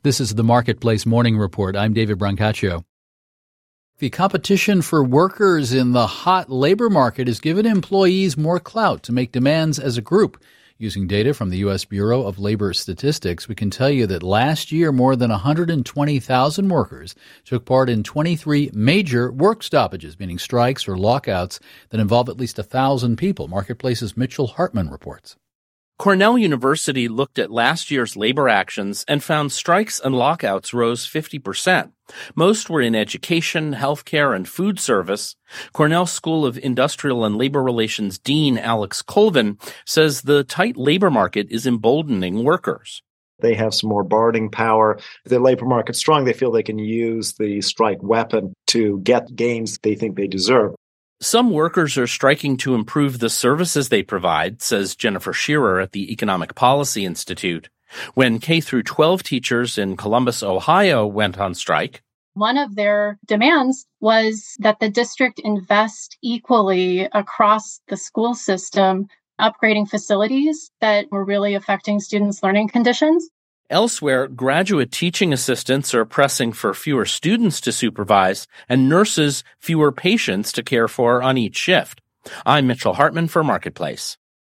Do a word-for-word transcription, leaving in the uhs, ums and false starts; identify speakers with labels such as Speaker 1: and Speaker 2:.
Speaker 1: This is the Marketplace Morning Report. I'm David Brancaccio. The competition for workers in the hot labor market has given employees more clout to make demands as a group. Using data from the U S Bureau of Labor Statistics, we can tell you that last year more than one hundred twenty thousand workers took part in twenty-three major work stoppages, meaning strikes or lockouts that involve at least one thousand people. Marketplace's Mitchell Hartman reports.
Speaker 2: Cornell University looked at last year's labor actions and found strikes and lockouts rose fifty percent. Most were in education, healthcare, and food service. Cornell School of Industrial and Labor Relations Dean Alex Colvin says the tight labor market is emboldening workers.
Speaker 3: They have some more bargaining power. If the labor market's strong, they feel they can use the strike weapon to get gains they think they deserve.
Speaker 2: Some workers are striking to improve the services they provide, says Jennifer Shearer at the Economic Policy Institute. When K through twelve teachers in Columbus, Ohio went on strike,
Speaker 4: one of their demands was that the district invest equally across the school system, upgrading facilities that were really affecting students' learning conditions.
Speaker 2: Elsewhere, graduate teaching assistants are pressing for fewer students to supervise and nurses fewer patients to care for on each shift. I'm Mitchell Hartman for Marketplace.